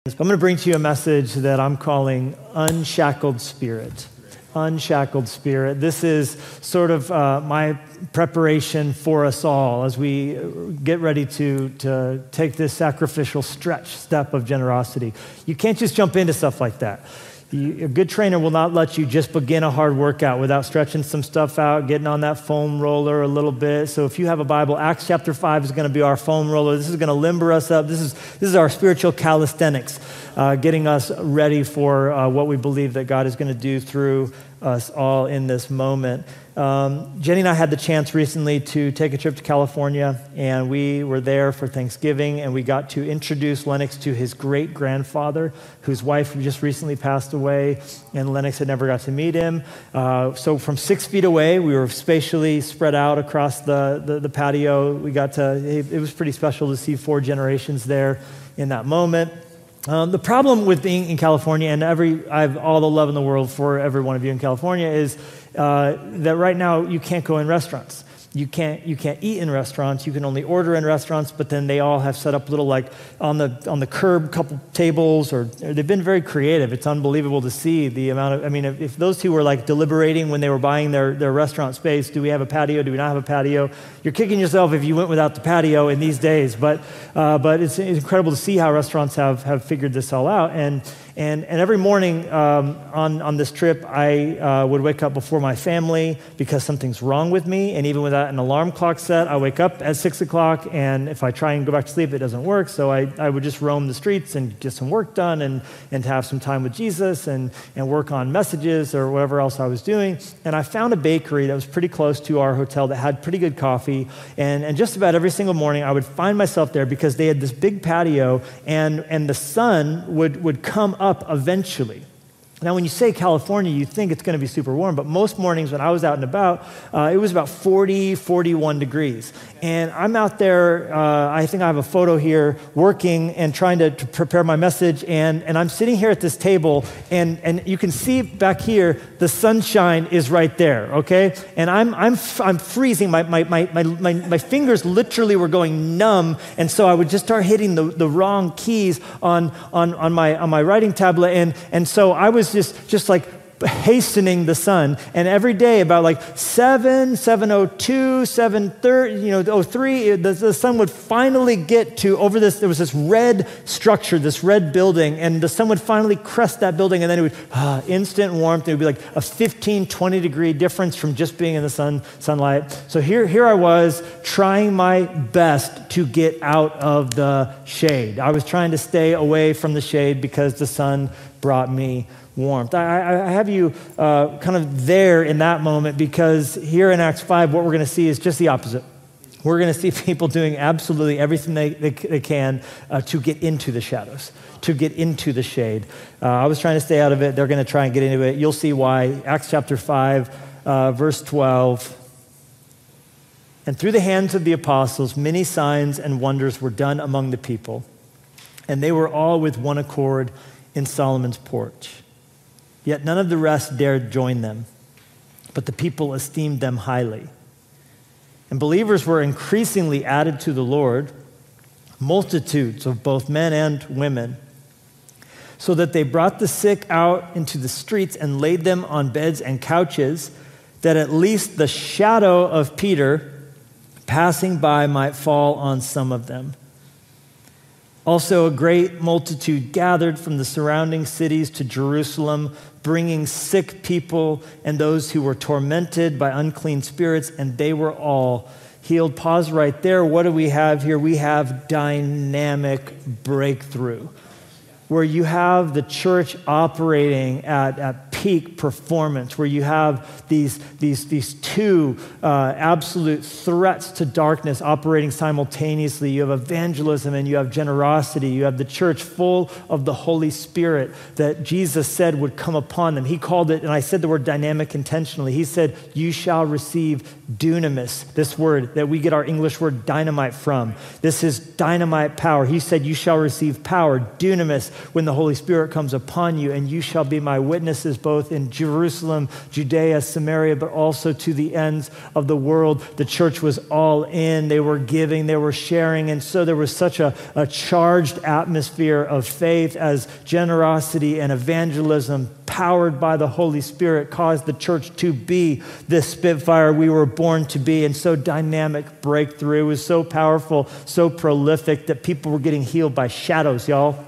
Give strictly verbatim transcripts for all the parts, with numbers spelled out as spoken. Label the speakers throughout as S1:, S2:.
S1: I'm going to bring to you a message that I'm calling Unshackled Spirit. Unshackled Spirit. This is sort of uh, my preparation for us all as we get ready to, to take this sacrificial stretch step of generosity. You can't just jump into stuff like that. You, a good trainer will not let you just begin a hard workout without stretching some stuff out, getting on that foam roller a little bit. So if you have a Bible, Acts chapter five is going to be our foam roller. This is going to limber us up. This is this is our spiritual calisthenics, uh, getting us ready for uh, what we believe that God is going to do through us all in this moment. Um, Jenny and I had the chance recently to take a trip to California, and we were there for Thanksgiving, and we got to introduce Lennox to his great-grandfather, whose wife just recently passed away, and Lennox had never got to meet him. Uh, so from six feet away, we were spatially spread out across the, the, the patio. We got to, it, it was pretty special to see four generations there in that moment. Um, the problem with being in California, and every I have all the love in the world for every one of you in California, is uh, that right now you can't go in restaurants. You can't you can't eat in restaurants. You can only order in restaurants, but then they all have set up little like on the on the curb couple tables, or, or they've been very creative. It's unbelievable to see the amount of. I mean, if, if those two were like deliberating when they were buying their their restaurant space, do we have a patio? Do we not have a patio? You're kicking yourself if you went without the patio in these days. But uh, but it's, it's incredible to see how restaurants have have figured this all out. And and and every morning um, on on this trip, I uh, would wake up before my family because something's wrong with me, and even without an alarm clock set, I wake up at six o'clock, and if I try and go back to sleep, it doesn't work. So I, I would just roam the streets and get some work done, and and have some time with Jesus, and and work on messages or whatever else I was doing. And I found a bakery that was pretty close to our hotel that had pretty good coffee, and and just about every single morning I would find myself there because they had this big patio, and and the sun would would come up eventually. Now, when you say California, you think it's going to be super warm, but most mornings when I was out and about, uh, it was about forty, forty-one degrees. And I'm out there, uh, I think I have a photo here, working and trying to, to prepare my message, and, and I'm sitting here at this table, and, and you can see back here, the sunshine is right there, okay? And I'm I'm I'm freezing. My my my my my, my fingers literally were going numb, and so I would just start hitting the, the wrong keys on on on my on my writing tablet, and and so I was just just like hastening the sun. And every day about like seven, seven oh two, seven thirty, you know, oh three, the, the sun would finally get to over this, there was this red structure, this red building, and the sun would finally crest that building, and then it would, ah, instant warmth. It would be like a fifteen, twenty degree difference from just being in the sun, sunlight. So here, here I was trying my best to get out of the shade. I was trying to stay away from the shade because the sun brought me warmth. I, I have you uh, kind of there in that moment, because here in Acts five, what we're going to see is just the opposite. We're going to see people doing absolutely everything they, they, they can uh, to get into the shadows, to get into the shade. Uh, I was trying to stay out of it. They're going to try and get into it. You'll see why. Acts chapter five, uh, verse twelve. And through the hands of the apostles, many signs and wonders were done among the people, and they were all with one accord in Solomon's porch. Yet none of the rest dared join them, but the people esteemed them highly. And believers were increasingly added to the Lord, multitudes of both men and women, so that they brought the sick out into the streets and laid them on beds and couches, that at least the shadow of Peter passing by might fall on some of them. Also, a great multitude gathered from the surrounding cities to Jerusalem, bringing sick people and those who were tormented by unclean spirits, and they were all healed. Pause right there. What do we have here? We have dynamic breakthrough, where you have the church operating at, at peak performance, where you have these, these, these two uh, absolute threats to darkness operating simultaneously. You have evangelism and you have generosity. You have the church full of the Holy Spirit that Jesus said would come upon them. He called it, and I said the word dynamic intentionally. He said, you shall receive dunamis, this word that we get our English word dynamite from. This is dynamite power. He said, you shall receive power, dunamis, when the Holy Spirit comes upon you, and you shall be my witnesses both both in Jerusalem, Judea, Samaria, but also to the ends of the world. The church was all in. They were giving, they were sharing, and so there was such a, a charged atmosphere of faith as generosity and evangelism, powered by the Holy Spirit, caused the church to be this Spitfire we were born to be. And so dynamic breakthrough. It was so powerful, so prolific that people were getting healed by shadows, y'all.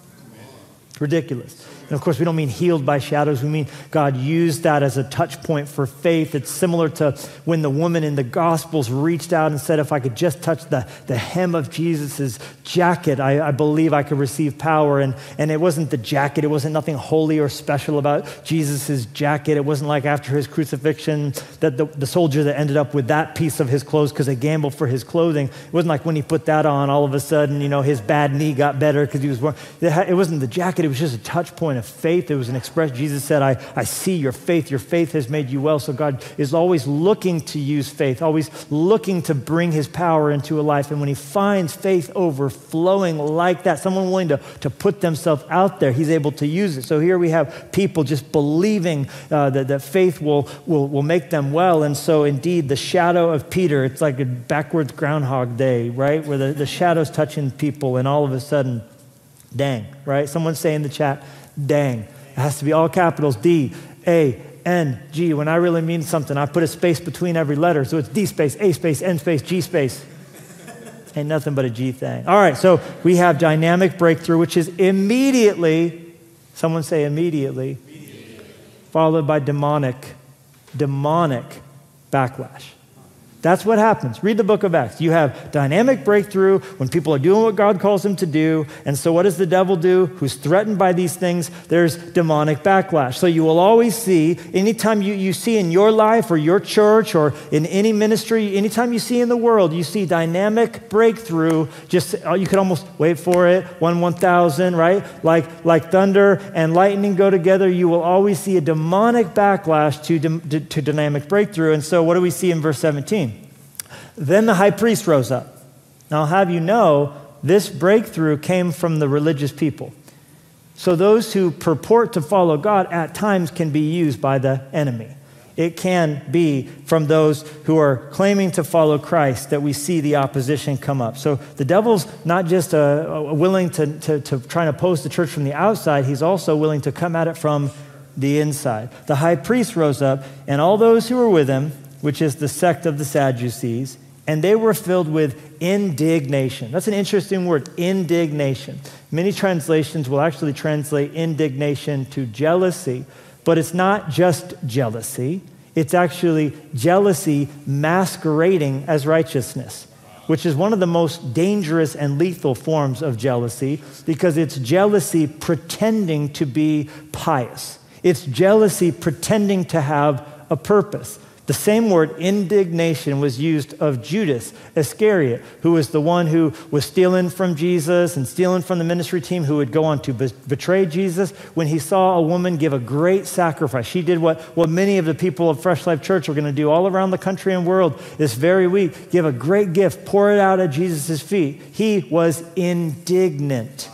S1: Ridiculous. And of course, we don't mean healed by shadows. We mean God used that as a touch point for faith. It's similar to when the woman in the Gospels reached out and said, if I could just touch the, the hem of Jesus's jacket, I, I believe I could receive power. And, and it wasn't the jacket. It wasn't nothing holy or special about Jesus's jacket. It wasn't like after his crucifixion that the, the soldier that ended up with that piece of his clothes because they gambled for his clothing. It wasn't like when he put that on, all of a sudden, you know, his bad knee got better because he was wearing, it wasn't the jacket. It was just a touch point of faith. It was an expression. Jesus said, I, I see your faith. Your faith has made you well. So God is always looking to use faith, always looking to bring his power into a life. And when he finds faith overflowing like that, someone willing to, to put themselves out there, he's able to use it. So here we have people just believing uh, that, that faith will, will, will make them well. And so indeed, the shadow of Peter, it's like a backwards Groundhog Day, right? Where the, the shadow's touching people and all of a sudden, dang, right? Someone say in the chat, dang. It has to be all capitals, D, A, N, G. When I really mean something, I put a space between every letter. So it's D space, A space, N space, G space. Ain't nothing but a G thing. All right, so we have dynamic breakthrough, which is immediately, someone say immediately, immediately. followed by demonic, demonic backlash. That's what happens. Read the book of Acts. You have dynamic breakthrough when people are doing what God calls them to do. And so what does the devil do? Who's threatened by these things? There's demonic backlash. So you will always see, anytime you, you see in your life or your church or in any ministry, anytime you see in the world, you see dynamic breakthrough, just, you could almost wait for it, one one thousand, right? Like, like thunder and lightning go together, you will always see a demonic backlash to, to, to dynamic breakthrough. And so what do we see in verse seventeen? Then the high priest rose up. Now, I'll have you know, this breakthrough came from the religious people. So those who purport to follow God at times can be used by the enemy. It can be from those who are claiming to follow Christ that we see the opposition come up. So the devil's not just uh, uh, willing to, to, to try and oppose the church from the outside, he's also willing to come at it from the inside. The high priest rose up, and all those who were with him, which is the sect of the Sadducees, and they were filled with indignation. That's an interesting word, indignation. Many translations will actually translate indignation to jealousy, but it's not just jealousy. It's actually jealousy masquerading as righteousness, which is one of the most dangerous and lethal forms of jealousy because it's jealousy pretending to be pious. It's jealousy pretending to have a purpose. The same word, indignation, was used of Judas Iscariot, who was the one who was stealing from Jesus and stealing from the ministry team, who would go on to be- betray Jesus. When he saw a woman give a great sacrifice, she did what, what many of the people of Fresh Life Church are going to do all around the country and world this very week, give a great gift, pour it out at Jesus' feet. He was indignant,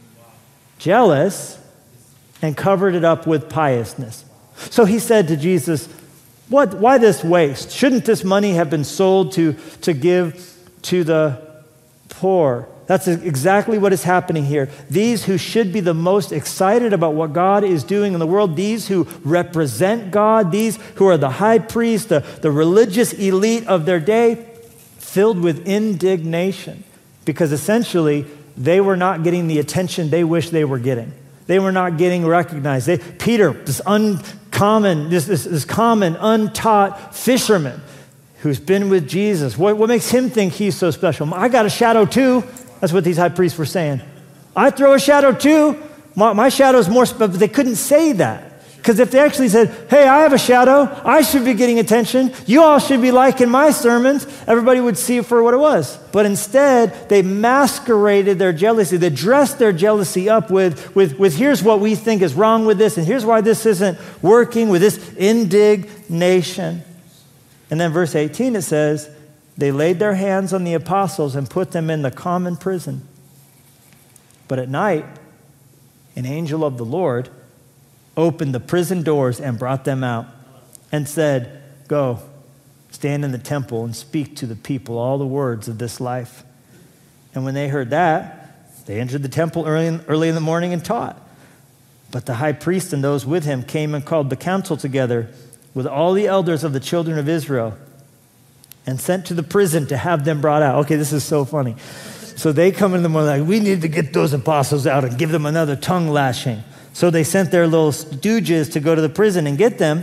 S1: jealous, and covered it up with piousness. So he said to Jesus, What? Why this waste? Shouldn't this money have been sold to, to give to the poor? That's exactly what is happening here. These who should be the most excited about what God is doing in the world, these who represent God, these who are the high priest, the, the religious elite of their day, filled with indignation because essentially they were not getting the attention they wish they were getting. They were not getting recognized. They, Peter, this uncommon, this, this, this common, untaught fisherman who's been with Jesus, what, what makes him think he's so special? I got a shadow too. That's what these high priests were saying. I throw a shadow too. My, my shadow's more special. But they couldn't say that. Because if they actually said, hey, I have a shadow, I should be getting attention, you all should be liking my sermons, everybody would see it for what it was. But instead, they masqueraded their jealousy. They dressed their jealousy up with, with, with here's what we think is wrong with this, and here's why this isn't working, with this indignation. And then verse eighteen, it says, they laid their hands on the apostles and put them in the common prison. But at night, an angel of the Lord opened the prison doors and brought them out and said, "Go, stand in the temple and speak to the people all the words of this life." And when they heard that, they entered the temple early in, early in the morning and taught. But the high priest and those with him came and called the council together with all the elders of the children of Israel and sent to the prison to have them brought out. Okay, this is so funny. So they come in the morning like, "We need to get those apostles out and give them another tongue lashing." So they sent their little stooges to go to the prison and get them.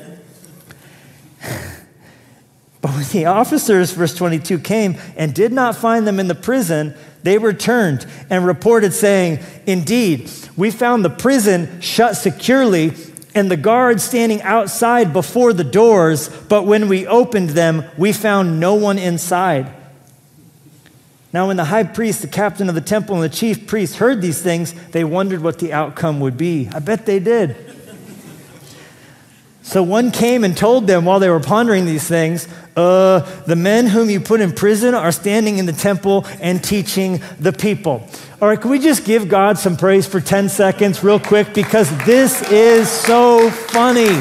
S1: But when the officers, verse twenty-two, came and did not find them in the prison, they returned and reported saying, "Indeed, we found the prison shut securely and the guards standing outside before the doors, but when we opened them, we found no one inside." Now when the high priest, the captain of the temple, and the chief priests heard these things, they wondered what the outcome would be. I bet they did. So one came and told them while they were pondering these things, uh, "The men whom you put in prison are standing in the temple and teaching the people." All right, can we just give God some praise for ten seconds real quick? Because this is so funny.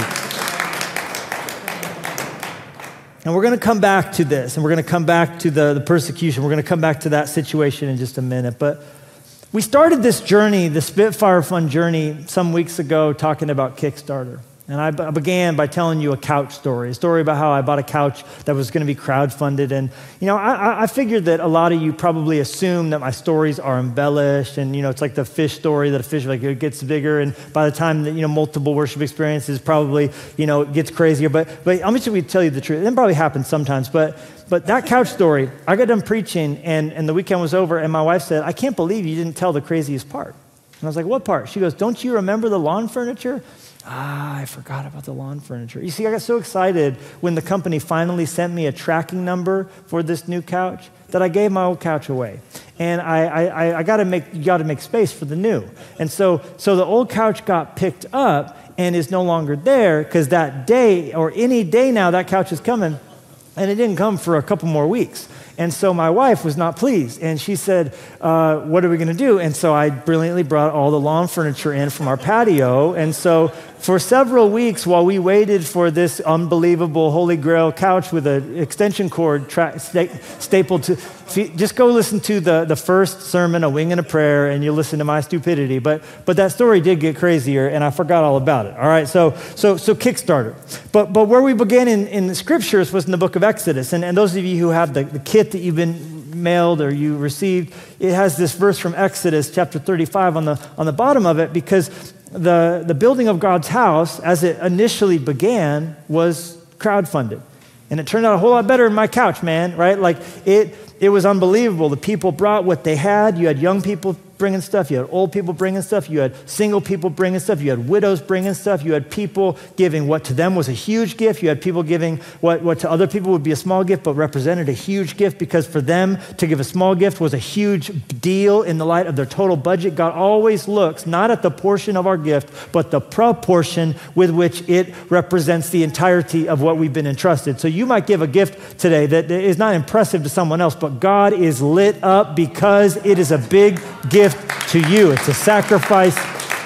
S1: And we're going to come back to this, and we're going to come back to the, the persecution. We're going to come back to that situation in just a minute. But we started this journey, the Spitfire Fund journey, some weeks ago talking about Kickstarter. And I began by telling you a couch story, a story about how I bought a couch that was going to be crowdfunded. And, you know, I, I figured that a lot of you probably assume that my stories are embellished. And, you know, it's like the fish story that a fish, like, it gets bigger. And by the time that, you know, multiple worship experiences probably, you know, it gets crazier. But, but I'm just going to tell you the truth. It probably happens sometimes. But, but that couch story, I got done preaching and, and the weekend was over. And my wife said, "I can't believe you didn't tell the craziest part." And I was like, "What part?" She goes, "Don't you remember the lawn furniture?" Ah, I forgot about the lawn furniture. You see, I got so excited when the company finally sent me a tracking number for this new couch that I gave my old couch away. And I, I, I got to make, you got to make space for the new. And so, so the old couch got picked up and is no longer there because that day or any day now that couch is coming, and it didn't come for a couple more weeks. And so my wife was not pleased, and she said, uh, "What are we going to do?" And so I brilliantly brought all the lawn furniture in from our patio. And so for several weeks, while we waited for this unbelievable Holy Grail couch with an extension cord tra- sta- stapled to, just go listen to the, the first sermon, A Wing and a Prayer, and you'll listen to my stupidity. But but that story did get crazier, and I forgot all about it. All right, so so so Kickstarter. But but where we began in, in the scriptures was in the book of Exodus. And, and those of you who have the, the kit that you've been mailed or you received, it has this verse from Exodus chapter thirty-five on the on the bottom of it, because the, the building of God's house, as it initially began, was crowdfunded. And it turned out a whole lot better than my couch, man, right? Like, it it was unbelievable. The people brought what they had. You had young people bringing stuff. You had old people bringing stuff. You had single people bringing stuff. You had widows bringing stuff. You had people giving what to them was a huge gift. You had people giving what, what to other people would be a small gift, but represented a huge gift, because for them to give a small gift was a huge deal in the light of their total budget. God always looks not at the portion of our gift, but the proportion with which it represents the entirety of what we've been entrusted. So you might give a gift today that is not impressive to someone else, but God is lit up because it is a big gift to you. It's a sacrifice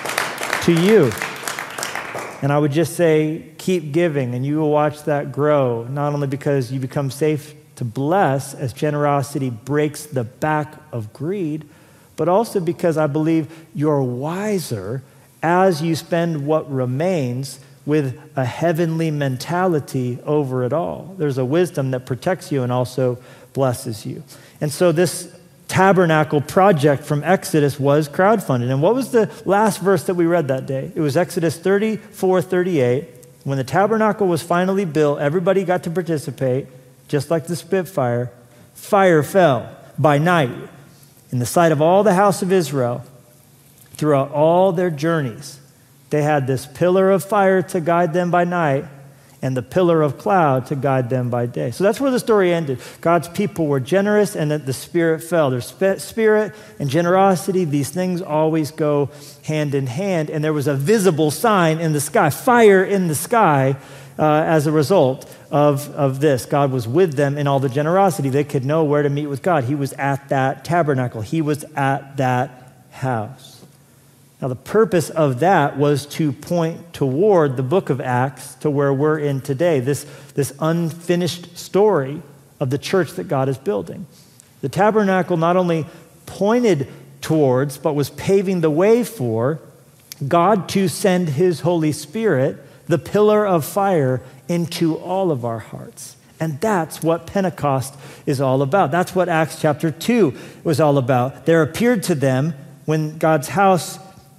S1: to you. And I would just say, keep giving, and you will watch that grow, not only because you become safe to bless as generosity breaks the back of greed, but also because I believe you're wiser as you spend what remains with a heavenly mentality over it all. There's a wisdom that protects you and also blesses you. And so this tabernacle project from Exodus was crowdfunded. And what was the last verse that we read that day? It was Exodus thirty-four thirty-eight. When the tabernacle was finally built, everybody got to participate, just like the Spitfire. Fire fell by night in the sight of all the house of Israel throughout all their journeys. They had this pillar of fire to guide them by night and the pillar of cloud to guide them by day. So that's where the story ended. God's people were generous, and that the Spirit fell. There's spirit and generosity. These things always go hand in hand. And there was a visible sign in the sky, fire in the sky, uh, as a result of, of this. God was with them in all the generosity. They could know where to meet with God. He was at that tabernacle. He was at that house. Now, the purpose of that was to point toward the book of Acts, to where we're in today, this, this unfinished story of the church that God is building. The tabernacle not only pointed towards, but was paving the way for God to send his Holy Spirit, the pillar of fire, into all of our hearts. And that's what Pentecost is all about. That's what Acts chapter two was all about. There appeared to them, when God's house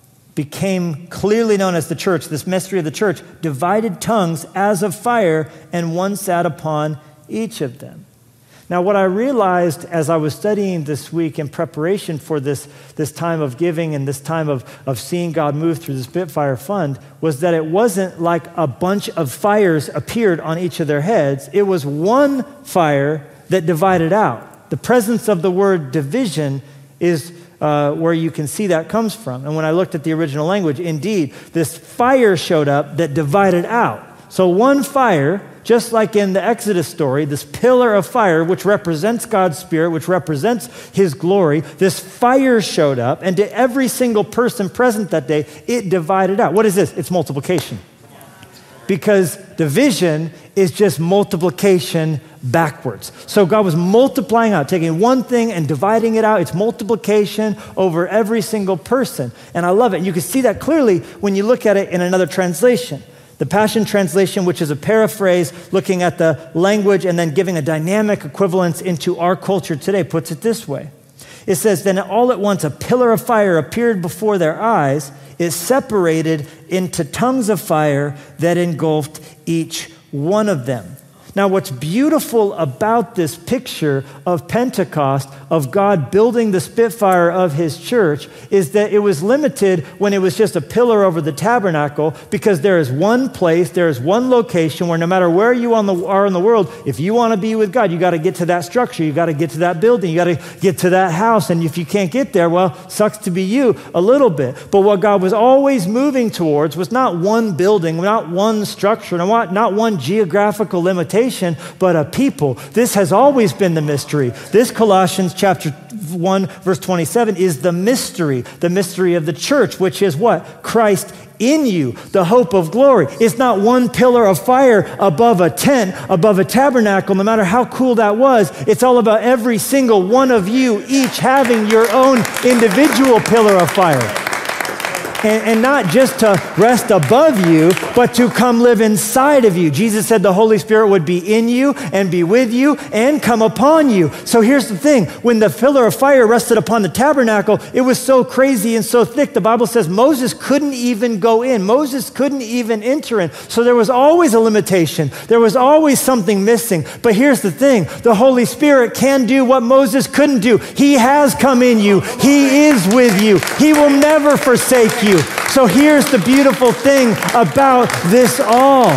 S1: became clearly known as the church, this mystery of the church, divided tongues as of fire, and one sat upon each of them. Now, what I realized as I was studying this week in preparation for this, this time of giving and this time of, of seeing God move through the Spitfire Fund was that it wasn't like a bunch of fires appeared on each of their heads. It was one fire that divided out. The presence of the word division is uh, where you can see that comes from. And when I looked at the original language, indeed, this fire showed up that divided out. So one fire, just like in the Exodus story, this pillar of fire, which represents God's Spirit, which represents his glory, this fire showed up, and to every single person present that day, it divided out. What is this? It's multiplication. Because division is just multiplication backwards. So God was multiplying out, taking one thing and dividing it out. It's multiplication over every single person. And I love it. And you can see that clearly when you look at it in another translation. The Passion Translation, which is a paraphrase looking at the language and then giving a dynamic equivalence into our culture today, puts it this way. It says, then all at once a pillar of fire appeared before their eyes. It separated into tongues of fire that engulfed each one of them. Now, what's beautiful about this picture of Pentecost, of God building the Spitfire of his church, is that it was limited when it was just a pillar over the tabernacle, because there is one place, there is one location where no matter where you on the, are in the world, if you want to be with God, you got to get to that structure, you got to get to that building, you got to get to that house, and if you can't get there, well, sucks to be you a little bit. But what God was always moving towards was not one building, not one structure, not, not one geographical limitation, but a people. This has always been the mystery. This Colossians chapter one, verse twenty-seven is the mystery, the mystery of the church, which is what? Christ in you, the hope of glory. It's not one pillar of fire above a tent, above a tabernacle, no matter how cool that was. It's all about every single one of you, each having your own individual pillar of fire. And, and not just to rest above you, but to come live inside of you. Jesus said the Holy Spirit would be in you and be with you and come upon you. So here's the thing. When the pillar of fire rested upon the tabernacle, it was so crazy and so thick, the Bible says Moses couldn't even go in. Moses couldn't even enter in. So there was always a limitation. There was always something missing. But here's the thing. The Holy Spirit can do what Moses couldn't do. He has come in you. He is with you. He will never forsake you. So here's the beautiful thing about this all,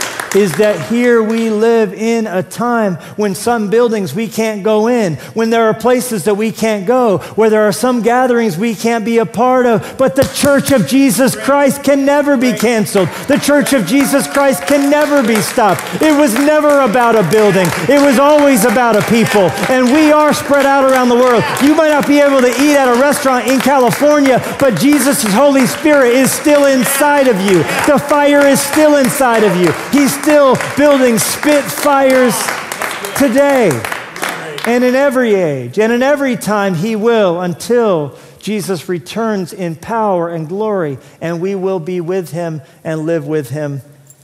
S1: is that here we live in a time when some buildings we can't go in, when there are places that we can't go, where there are some gatherings we can't be a part of, but the church of Jesus Christ can never be canceled. The church of Jesus Christ can never be stopped. It was never about a building. It was always about a people, and we are spread out around the world. You might not be able to eat at a restaurant in California, but Jesus' Holy Spirit is still inside of you. The fire is still inside of you. He's still building Spitfires today and in every age and in every time he will, until Jesus returns in power and glory, and we will be with him and live with him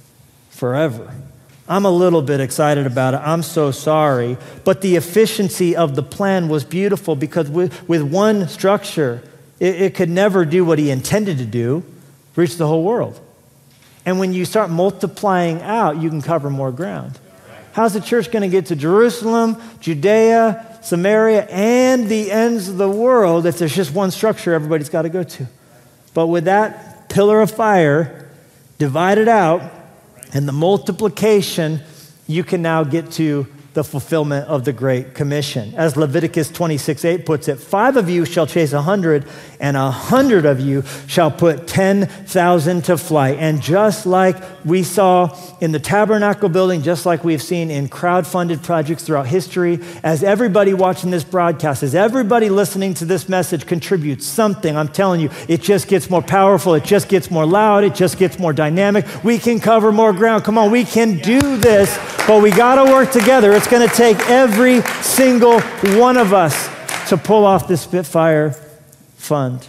S1: forever. I'm a little bit excited about it. I'm so sorry. But the efficiency of the plan was beautiful, because with, with one structure, it, it could never do what he intended to do, reach the whole world. And when you start multiplying out, you can cover more ground. How's the church going to get to Jerusalem, Judea, Samaria, and the ends of the world if there's just one structure everybody's got to go to? But with that pillar of fire divided out and the multiplication, you can now get to the fulfillment of the Great Commission. As Leviticus twenty-six eight puts it, five of you shall chase a hundred, and a hundred of you shall put ten thousand to flight. And just like we saw in the tabernacle building, just like we've seen in crowd-funded projects throughout history, as everybody watching this broadcast, as everybody listening to this message contributes something, I'm telling you, it just gets more powerful, it just gets more loud, it just gets more dynamic. We can cover more ground. Come on, we can do this, but we got to work together. It's going to take every single one of us to pull off this Spitfire fund.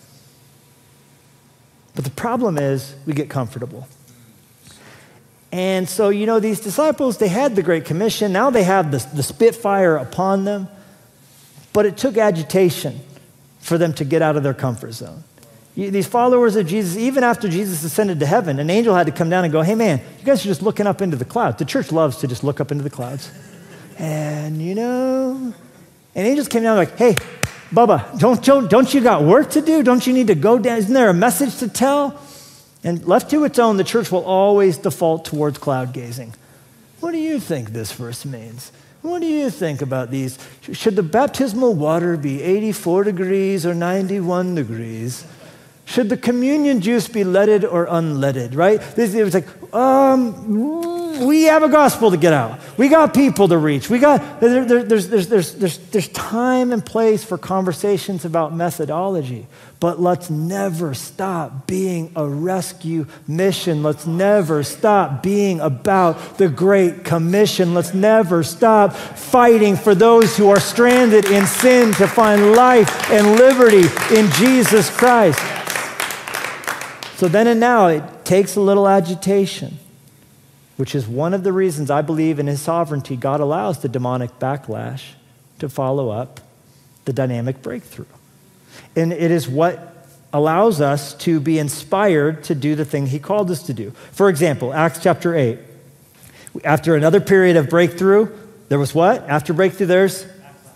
S1: But the problem is we get comfortable. And so, you know, these disciples, they had the Great Commission. Now they have the, the Spitfire upon them. But it took agitation for them to get out of their comfort zone. These followers of Jesus, even after Jesus ascended to heaven, an angel had to come down and go, hey man, you guys are just looking up into the clouds. The church loves to just look up into the clouds. And you know, and angels came down like, hey, Bubba, don't, don't, don't you got work to do? Don't you need to go down? Isn't there a message to tell? And left to its own, the church will always default towards cloud gazing. What do you think this verse means? What do you think about these? Should the baptismal water be eighty-four degrees or ninety-one degrees? Should the communion juice be leaded or unleaded, right? It was like, um, we have a gospel to get out. We got people to reach. We got, there, there, there's, there's, there's, there's, there's time and place for conversations about methodology, but let's never stop being a rescue mission. Let's never stop being about the Great Commission. Let's never stop fighting for those who are stranded in sin to find life and liberty in Jesus Christ. So then and now, it takes a little agitation, which is one of the reasons I believe in his sovereignty, God allows the demonic backlash to follow up the dynamic breakthrough. And it is what allows us to be inspired to do the thing he called us to do. For example, Acts chapter eight. After another period of breakthrough, there was what? After breakthrough, there's?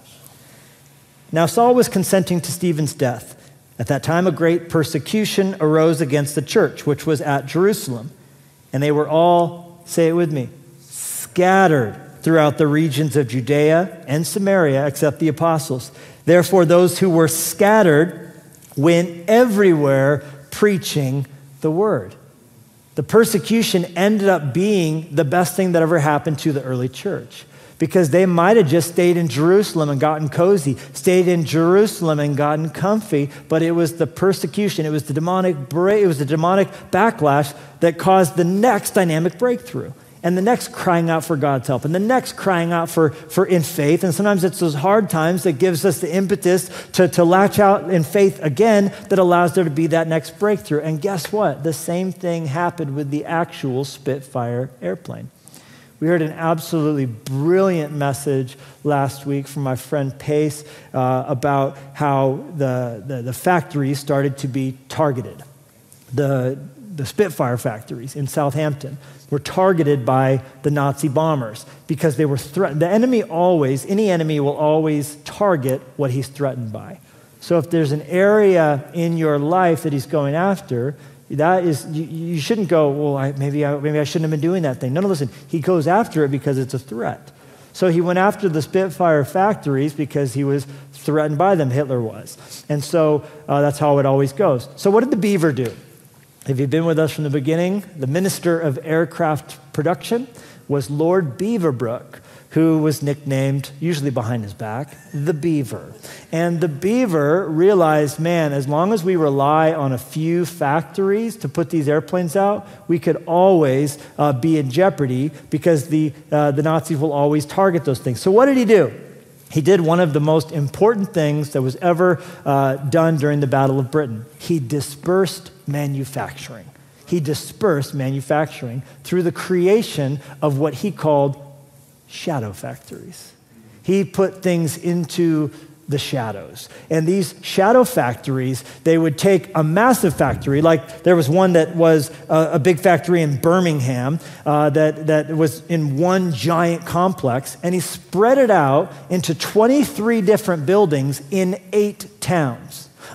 S1: Now Saul was consenting to Stephen's death. At that time, a great persecution arose against the church, which was at Jerusalem. And they were all, say it with me, scattered throughout the regions of Judea and Samaria, except the apostles. Therefore, those who were scattered went everywhere preaching the word. The persecution ended up being the best thing that ever happened to the early church, because they might have just stayed in Jerusalem and gotten cozy, stayed in Jerusalem and gotten comfy, but it was the persecution, it was the demonic break, it was the demonic backlash that caused the next dynamic breakthrough, and the next crying out for God's help, and the next crying out for, for in faith. And sometimes it's those hard times that gives us the impetus to, to latch out in faith again that allows there to be that next breakthrough. And guess what? The same thing happened with the actual Spitfire airplane. We heard an absolutely brilliant message last week from my friend Pace uh, about how the, the, the factories started to be targeted. The, the Spitfire factories in Southampton were targeted by the Nazi bombers because they were threatened. The enemy always, any enemy will always target what he's threatened by. So if there's an area in your life that he's going after, that is, you, you shouldn't go, well, I, maybe, I, maybe I shouldn't have been doing that thing. No, no, listen, he goes after it because it's a threat. So he went after the Spitfire factories because he was threatened by them, Hitler was. And so uh, that's how it always goes. So what did the Beaver do? If you've been with us from the beginning, the Minister of Aircraft Production was Lord Beaverbrook, who was nicknamed, usually behind his back, the Beaver. And the Beaver realized, man, as long as we rely on a few factories to put these airplanes out, we could always uh, be in jeopardy because the, uh, the Nazis will always target those things. So what did he do? He did one of the most important things that was ever uh, done during the Battle of Britain. He dispersed manufacturing. He dispersed manufacturing through the creation of what he called shadow factories. He put things into the shadows. And these shadow factories, they would take a massive factory, like there was one that was a, a big factory in Birmingham uh, that, that was in one giant complex, and he spread it out into twenty-three different buildings in eight towns.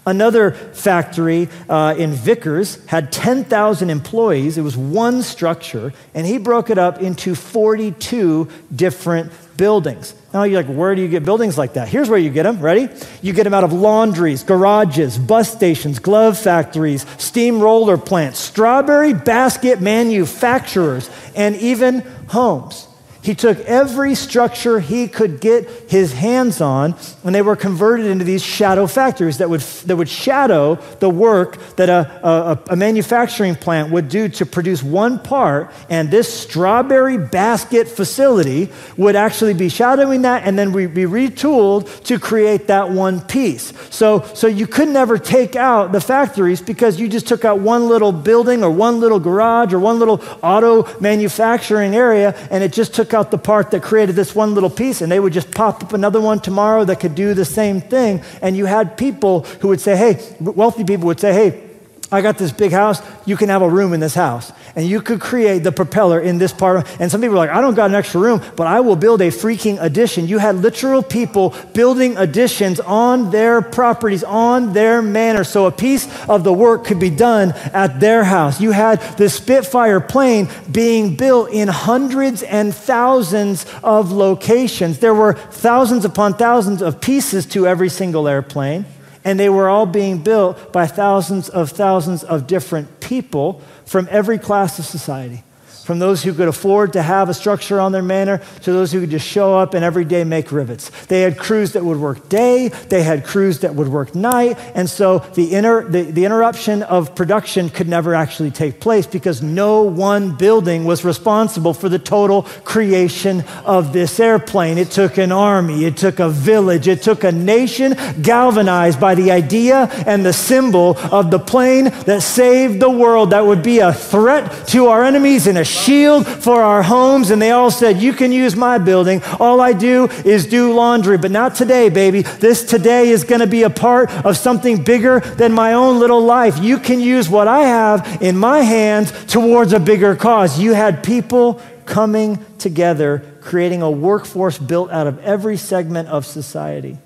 S1: Another factory uh, in Vickers had ten thousand employees. It was one structure, and he broke it up into forty-two different buildings. Now you're like, where do you get buildings like that? Here's where you get them. Ready? You get them out of laundries, garages, bus stations, glove factories, steamroller plants, strawberry basket manufacturers, and even homes. He took every structure he could get his hands on, and they were converted into these shadow factories that would that would shadow the work that a, a, a manufacturing plant would do to produce one part, and this strawberry basket facility would actually be shadowing that, and then we'd be retooled to create that one piece. So, so you could never take out the factories because you just took out one little building or one little garage or one little auto manufacturing area, and it just took out the part that created this one little piece, and they would just pop up another one tomorrow that could do the same thing. And you had people who would say, hey, wealthy people would say, hey, I got this big house, you can have a room in this house. And you could create the propeller in this part. And some people are like, I don't got an extra room, but I will build a freaking addition. You had literal people building additions on their properties, on their manor, so a piece of the work could be done at their house. You had the Spitfire plane being built in hundreds and thousands of locations. There were thousands upon thousands of pieces to every single airplane. And they were all being built by thousands of thousands of different people from every class of society. From those who could afford to have a structure on their manor to those who could just show up and every day make rivets. They had crews that would work day, they had crews that would work night, and so the, inter, the, the interruption of production could never actually take place because no one building was responsible for the total creation of this airplane. It took an army, it took a village, it took a nation galvanized by the idea and the symbol of the plane that saved the world, that would be a threat to our enemies and a shield for our homes. And they all said, you can use my building. All I do is do laundry, but not today, baby. This today is going to be a part of something bigger than my own little life. You can use what I have in my hands towards a bigger cause. You had people coming together, creating a workforce built out of every segment of society.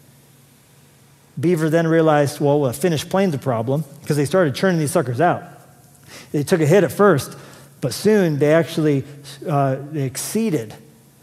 S1: Beaver then realized, well, a finished plane's a problem because they started churning these suckers out. They took a hit at first, but soon they actually uh, they exceeded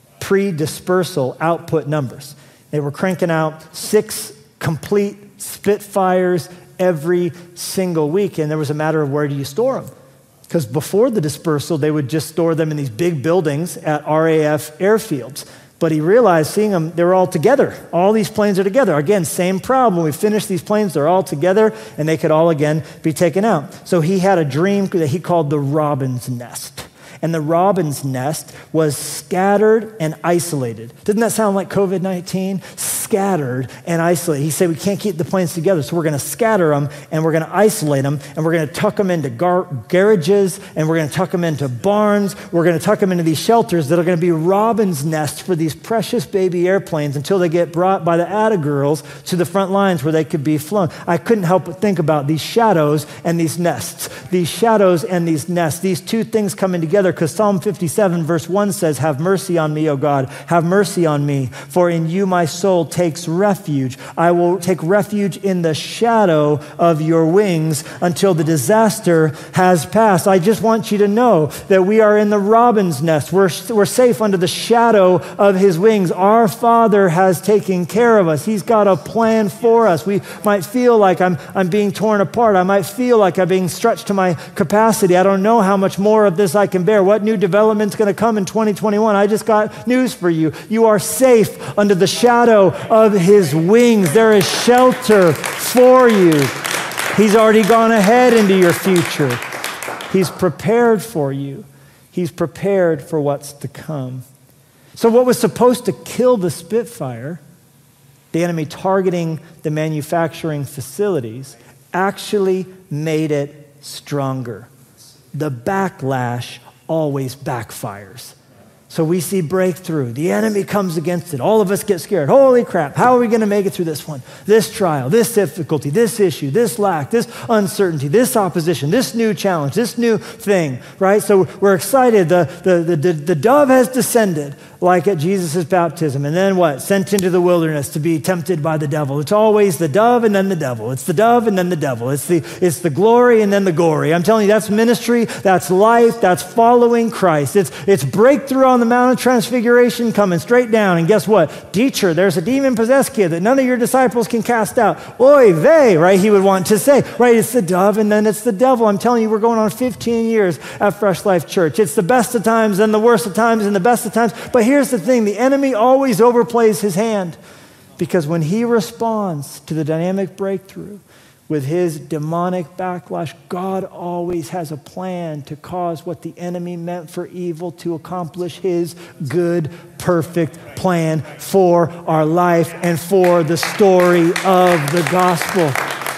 S1: pre-dispersal output numbers. They were cranking out six complete Spitfires every single week, and there was a matter of where do you store them? Because before the dispersal, they would just store them in these big buildings at R A F airfields. But he realized, seeing them, they were all together. All these planes are together. Again, same problem. When we finish these planes, they're all together, and they could all again be taken out. So he had a dream that he called the Robin's Nest. And the robin's nest was scattered and isolated. Doesn't that sound like covid nineteen? Scattered and isolated. He said, we can't keep the planes together, so we're going to scatter them, and we're going to isolate them, and we're going to tuck them into gar- garages, and we're going to tuck them into barns. We're going to tuck them into these shelters that are going to be robin's nests for these precious baby airplanes until they get brought by the Atta girls to the front lines where they could be flown. I couldn't help but think about these shadows and these nests. These shadows and these nests. These two things coming together, because Psalm fifty-seven verse one says, have mercy on me, O God, have mercy on me, for in you my soul takes refuge. I will take refuge in the shadow of your wings until the disaster has passed. I just want you to know that we are in the robin's nest. We're, we're safe under the shadow of his wings. Our Father has taken care of us. He's got a plan for us. We might feel like I'm, I'm being torn apart. I might feel like I'm being stretched to my capacity. I don't know how much more of this I can bear. What new development's going to come in twenty twenty-one? I just got news for you. You are safe under the shadow of his wings. There is shelter for you. He's already gone ahead into your future. He's prepared for you. He's prepared for what's to come. So what was supposed to kill the Spitfire, the enemy targeting the manufacturing facilities, actually made it stronger. The backlash always backfires. So we see breakthrough. The enemy comes against it. All of us get scared. Holy crap, how are we going to make it through this one? This trial, this difficulty, this issue, this lack, this uncertainty, this opposition, this new challenge, this new thing, right? So we're excited. The, the, the, the dove has descended like at Jesus' baptism. And then what? Sent into the wilderness to be tempted by the devil. It's always the dove and then the devil. It's the dove and then the devil. It's the, it's the glory and then the gory. I'm telling you, that's ministry, that's life, that's following Christ. It's, it's breakthrough on the Mount of Transfiguration coming straight down. And guess what? Teacher, there's a demon-possessed kid that none of your disciples can cast out. Oy vey, right? He would want to say, right? It's the dove and then it's the devil. I'm telling you, we're going on fifteen years at Fresh Life Church. It's the best of times and the worst of times and the best of times. But here's the thing, the enemy always overplays his hand, because when he responds to the dynamic breakthrough with his demonic backlash, God always has a plan to cause what the enemy meant for evil to accomplish his good, perfect plan for our life and for the story of the gospel.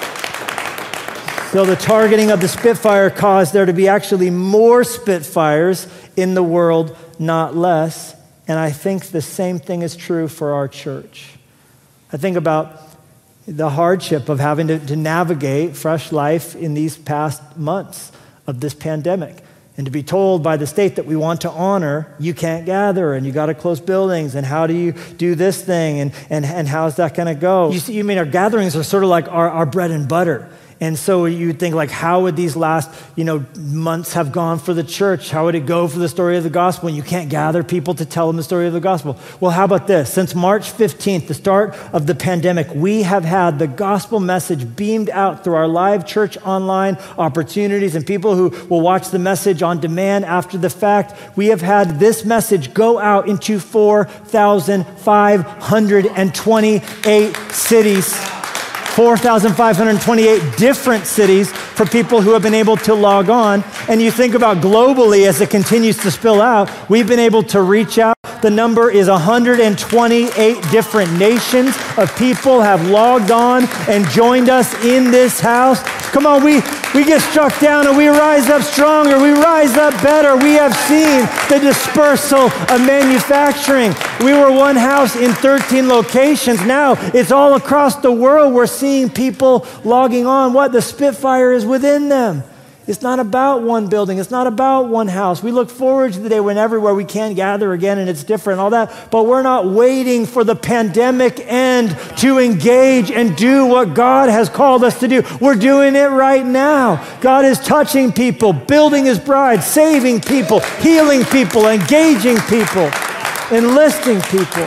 S1: So the targeting of the Spitfire caused there to be actually more Spitfires in the world, not less. And I think the same thing is true for our church. I think about the hardship of having to, to navigate Fresh Life in these past months of this pandemic. And to be told by the state that we want to honor, you can't gather and you got to close buildings, and how do you do this thing, and, and, and how's that going to go? You see, you mean our gatherings are sort of like our, our bread and butter. And so you think, like, how would these last, you know, months have gone for the church? How would it go for the story of the gospel when you can't gather people to tell them the story of the gospel? Well, how about this? Since March fifteenth, the start of the pandemic, we have had the gospel message beamed out through our live church online opportunities and people who will watch the message on demand after the fact. We have had this message go out into four thousand five hundred twenty-eight cities. four thousand five hundred twenty-eight different cities for people who have been able to log on. And you think about globally as it continues to spill out, we've been able to reach out. The number is one hundred twenty-eight different nations of people have logged on and joined us in this house. Come on, we, we get struck down and we rise up stronger. We rise up better. We have seen the dispersal of manufacturing. We were one house in thirteen locations. Now it's all across the world. We're seeing people logging on. What? The Spitfire is within them. It's not about one building. It's not about one house. We look forward to the day when everywhere we can gather again and it's different, all that. But we're not waiting for the pandemic end to engage and do what God has called us to do. We're doing it right now. God is touching people, building his bride, saving people, healing people, engaging people, enlisting people.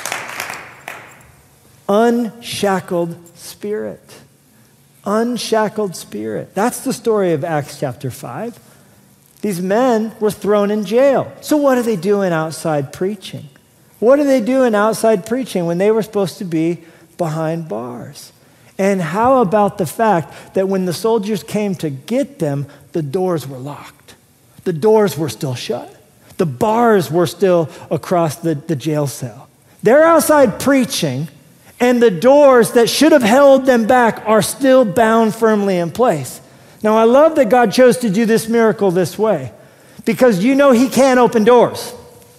S1: Unshackled spirit. Unshackled spirit. That's the story of Acts chapter five. These men were thrown in jail. So what are they doing outside preaching? What are they doing outside preaching when they were supposed to be behind bars? And how about the fact that when the soldiers came to get them, the doors were locked. The doors were still shut. The bars were still across the, the jail cell. They're outside preaching, and the doors that should have held them back are still bound firmly in place. Now, I love that God chose to do this miracle this way, because you know he can open doors.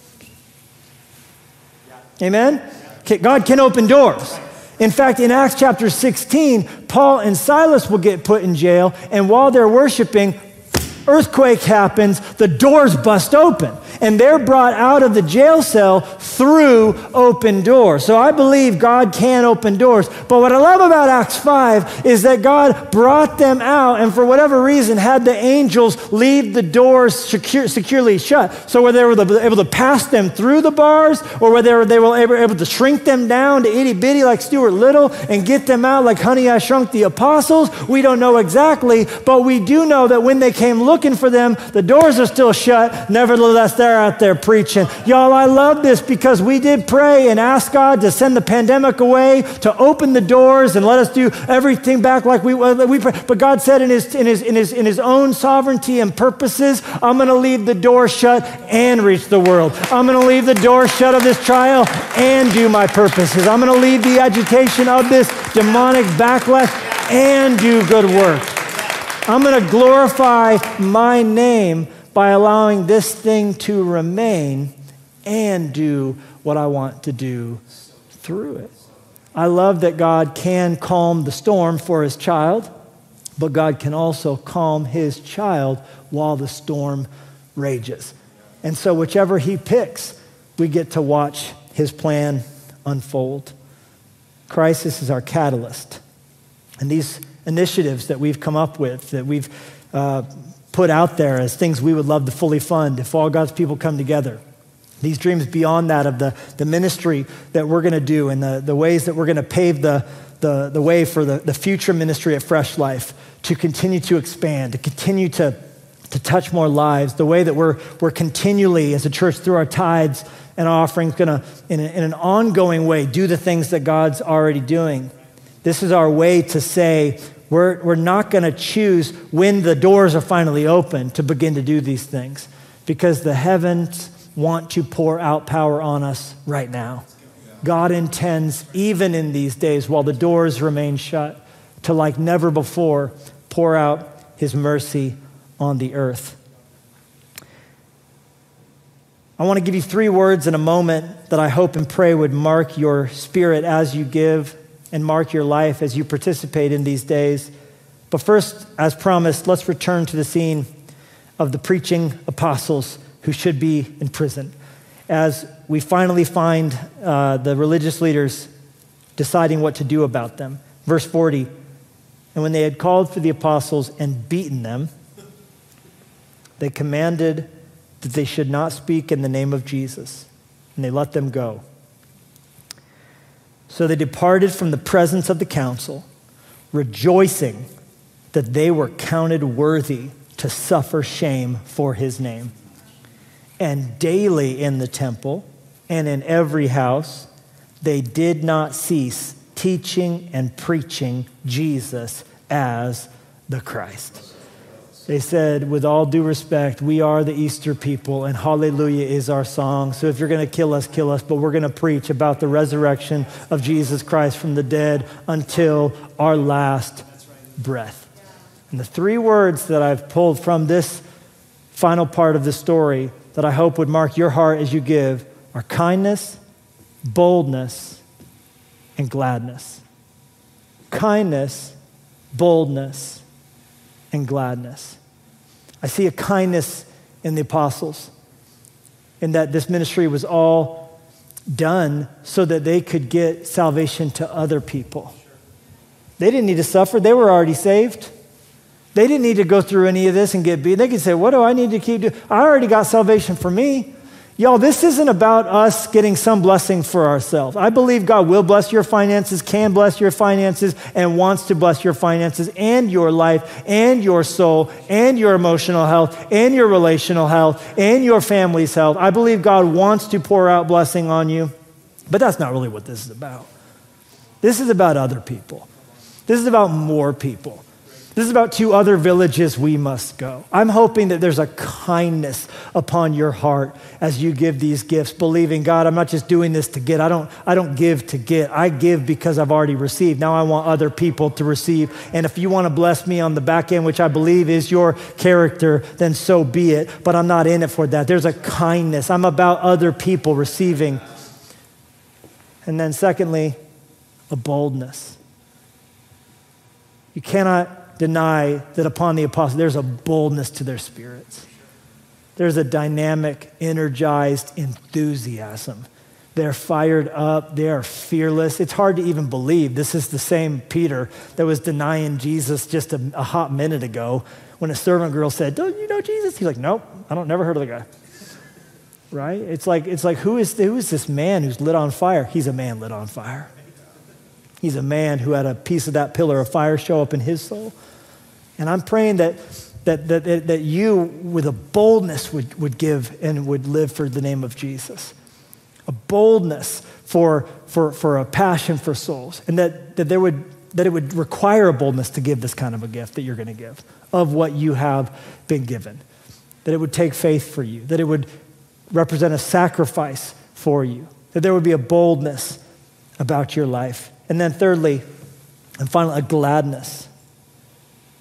S1: Amen? God can open doors. In fact, in Acts chapter sixteen, Paul and Silas will get put in jail, and while they're worshiping, earthquake happens, the doors bust open, and they're brought out of the jail cell through open doors. So I believe God can open doors. But what I love about Acts five is that God brought them out, and for whatever reason had the angels leave the doors secure, securely shut. So whether they were able to pass them through the bars, or whether they were able, able to shrink them down to itty bitty like Stuart Little and get them out like Honey, I Shrunk the Apostles, we don't know exactly, but we do know that when they came looking for them, the doors are still shut. Nevertheless, they're out there preaching. Y'all, I love this because we did pray and ask God to send the pandemic away, to open the doors and let us do everything back like we we pray. But God said in his in his in his in his own sovereignty and purposes, I'm going to leave the door shut and reach the world. I'm going to leave the door shut of this trial and do my purposes. I'm going to leave the agitation of this demonic backlash and do good work. I'm going to glorify my name by allowing this thing to remain and do what I want to do through it. I love that God can calm the storm for his child, but God can also calm his child while the storm rages. And so whichever he picks, we get to watch his plan unfold. Crisis is our catalyst. And these initiatives that we've come up with, that we've uh, put out there as things we would love to fully fund if all God's people come together, these dreams beyond that of the, the ministry that we're going to do and the, the ways that we're going to pave the, the, the way for the, the future ministry at Fresh Life to continue to expand, to continue to, to touch more lives, the way that we're, we're continually as a church through our tithes and offerings going to, in, in an ongoing way, do the things that God's already doing. This is our way to say we're, we're not going to choose when the doors are finally open to begin to do these things, because the heavens want to pour out power on us right now. God intends, even in these days, while the doors remain shut, to like never before, pour out his mercy on the earth. I want to give you three words in a moment that I hope and pray would mark your spirit as you give and mark your life as you participate in these days. But first, as promised, let's return to the scene of the preaching apostles who should be in prison, as we finally find uh, the religious leaders deciding what to do about them. Verse forty, and when they had called for the apostles and beaten them, they commanded that they should not speak in the name of Jesus, and they let them go. So they departed from the presence of the council, rejoicing that they were counted worthy to suffer shame for his name. And daily in the temple and in every house, they did not cease teaching and preaching Jesus as the Christ. They said, with all due respect, we are the Easter people, and hallelujah is our song. So if you're going to kill us, kill us, but we're going to preach about the resurrection of Jesus Christ from the dead until our last breath. And the three words that I've pulled from this final part of the story that I hope would mark your heart as you give are kindness, boldness, and gladness. Kindness, boldness, and gladness. I see a kindness in the apostles, in that this ministry was all done so that they could get salvation to other people. They didn't need to suffer. They were already saved. They didn't need to go through any of this and get beat. They could say, what do I need to keep doing? I already got salvation for me. Y'all, this isn't about us getting some blessing for ourselves. I believe God will bless your finances, can bless your finances, and wants to bless your finances and your life and your soul and your emotional health and your relational health and your family's health. I believe God wants to pour out blessing on you, but that's not really what this is about. This is about other people. This is about more people. This is about two other villages we must go. I'm hoping that there's a kindness upon your heart as you give these gifts, believing, God, I'm not just doing this to get. I don't, I don't give to get. I give because I've already received. Now I want other people to receive. And if you want to bless me on the back end, which I believe is your character, then so be it. But I'm not in it for that. There's a kindness. I'm about other people receiving. And then secondly, a boldness. You cannot deny that upon the apostles, there's a boldness to their spirits. There's a dynamic, energized enthusiasm. They're fired up. They are fearless. It's hard to even believe this is the same Peter that was denying Jesus just a, a hot minute ago when a servant girl said, don't you know Jesus? He's like, nope, I don't never heard of the guy. Right? It's like, it's like who is, who is this man who's lit on fire? He's a man lit on fire. He's a man who had a piece of that pillar of fire show up in his soul. And I'm praying that that that, that you, with a boldness, would, would give and would live for the name of Jesus. A boldness for, for, for a passion for souls. And that, that, there would, that it would require a boldness to give this kind of a gift that you're going to give, of what you have been given. That it would take faith for you. That it would represent a sacrifice for you. That there would be a boldness about your life. And then thirdly, and finally, a gladness.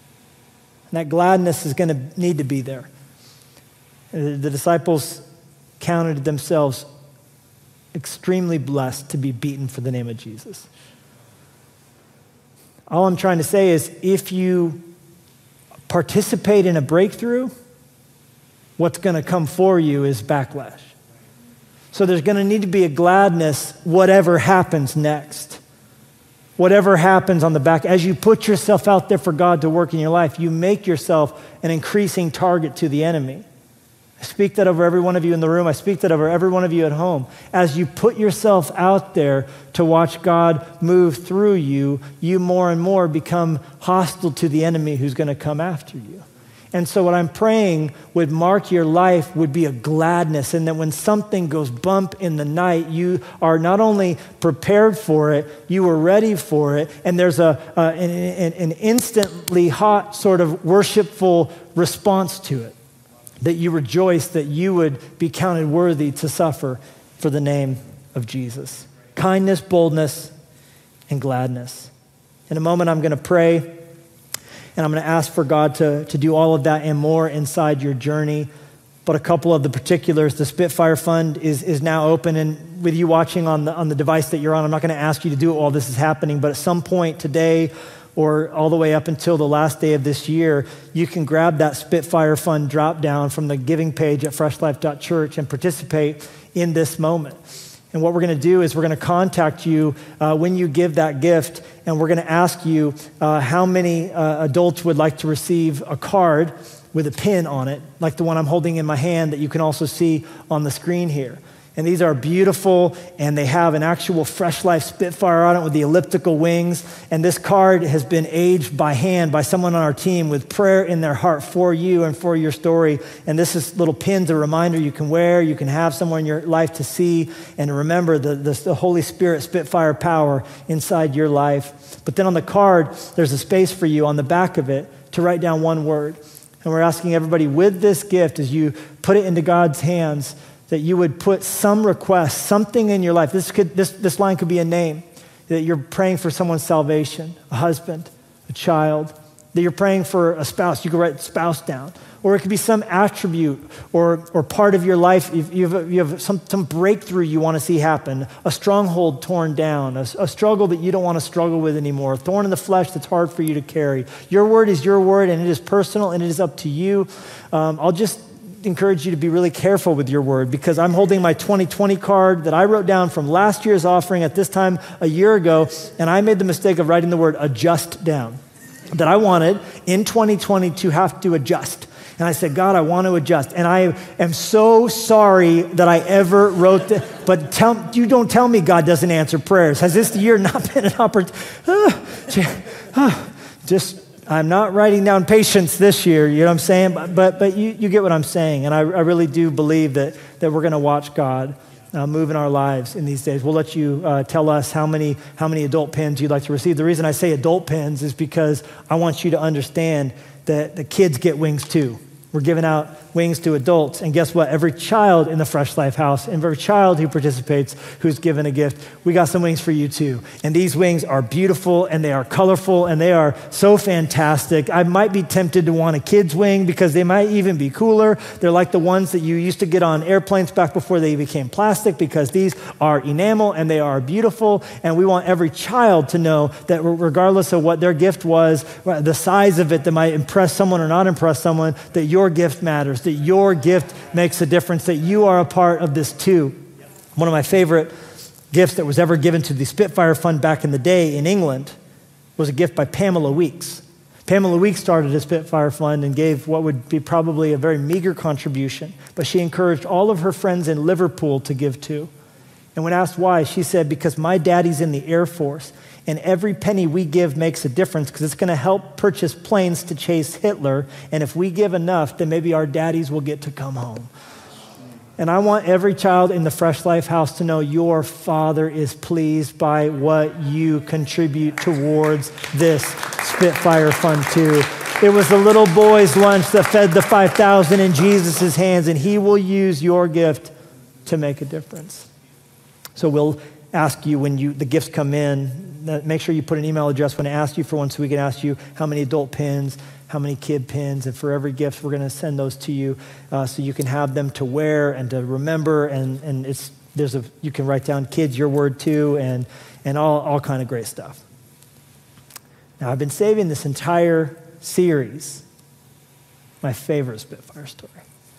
S1: And that gladness is going to need to be there. The disciples counted themselves extremely blessed to be beaten for the name of Jesus. All I'm trying to say is if you participate in a breakthrough, what's going to come for you is backlash. So there's going to need to be a gladness whatever happens next. Whatever happens on the back, as you put yourself out there for God to work in your life, you make yourself an increasing target to the enemy. I speak that over every one of you in the room. I speak that over every one of you at home. As you put yourself out there to watch God move through you, you more and more become hostile to the enemy who's going to come after you. And so what I'm praying would mark your life would be a gladness, and that when something goes bump in the night, you are not only prepared for it, you are ready for it, and there's a, uh, an, an, an instantly hot sort of worshipful response to it, that you rejoice that you would be counted worthy to suffer for the name of Jesus. Kindness, boldness, and gladness. In a moment, I'm going to pray. And I'm going to ask for God to, to do all of that and more inside your journey. But a couple of the particulars, the Spitfire Fund is, is now open. And with you watching on the, on the device that you're on, I'm not going to ask you to do it while this is happening. But at some point today or all the way up until the last day of this year, you can grab that Spitfire Fund drop down from the giving page at fresh life dot church and participate in this moment. And what we're going to do is we're going to contact you uh, when you give that gift, and we're going to ask you uh, how many uh, adults would like to receive a card with a pin on it, like the one I'm holding in my hand that you can also see on the screen here. And these are beautiful, and they have an actual Fresh Life Spitfire on it with the elliptical wings. And this card has been aged by hand by someone on our team with prayer in their heart for you and for your story. And this is little pins, a reminder you can wear, you can have somewhere in your life to see and to remember the, the, the Holy Spirit Spitfire power inside your life. But then on the card, there's a space for you on the back of it to write down one word. And we're asking everybody with this gift, as you put it into God's hands, that you would put some request, something in your life. This could, this, this line could be a name, that you're praying for someone's salvation, a husband, a child, that you're praying for a spouse. You could write spouse down. Or it could be some attribute or, or part of your life. You have, you have some, some breakthrough you want to see happen, a stronghold torn down, a, a struggle that you don't want to struggle with anymore, a thorn in the flesh that's hard for you to carry. Your word is your word, and it is personal, and it is up to you. Um, I'll just encourage you to be really careful with your word, because I'm holding my twenty twenty card that I wrote down from last year's offering at this time a year ago, and I made the mistake of writing the word adjust down, that I wanted in twenty twenty to have to adjust. And I said, God, I want to adjust. And I am so sorry that I ever wrote that. But tell, you don't tell me God doesn't answer prayers. Has this year not been an opportunity? Just I'm not writing down patience this year, you know what I'm saying? But but, but you, you get what I'm saying. And I, I really do believe that, that we're going to watch God uh, move in our lives in these days. We'll let you uh, tell us how many, how many adult pins you'd like to receive. The reason I say adult pins is because I want you to understand that the kids get wings too. We're giving out wings to adults. And guess what? Every child in the Fresh Life house, and every child who participates, who's given a gift, we got some wings for you too. And these wings are beautiful, and they are colorful, and they are so fantastic. I might be tempted to want a kid's wing because they might even be cooler. They're like the ones that you used to get on airplanes back before they became plastic, because these are enamel and they are beautiful. And we want every child to know that regardless of what their gift was, the size of it that might impress someone or not impress someone, that your gift matters, that your gift makes a difference, that you are a part of this too. One of my favorite gifts that was ever given to the Spitfire Fund back in the day in England was a gift by Pamela Weeks. Pamela Weeks started a Spitfire Fund and gave what would be probably a very meager contribution, but she encouraged all of her friends in Liverpool to give too. And when asked why, she said, because my daddy's in the Air Force, and every penny we give makes a difference, because it's going to help purchase planes to chase Hitler. And if we give enough, then maybe our daddies will get to come home. And I want every child in the Fresh Life house to know your Father is pleased by what you contribute towards this Spitfire Fund too. It was the little boy's lunch that fed the five thousand in Jesus' hands, and he will use your gift to make a difference. So we'll ask you when you the gifts come in, make sure you put an email address when I ask you for one, so we can ask you how many adult pins, how many kid pins, and for every gift, we're going to send those to you uh, so you can have them to wear and to remember. And, and it's there's a you can write down kids your word too, and and all all kind of great stuff. Now I've been saving this entire series my favorite Spitfire story.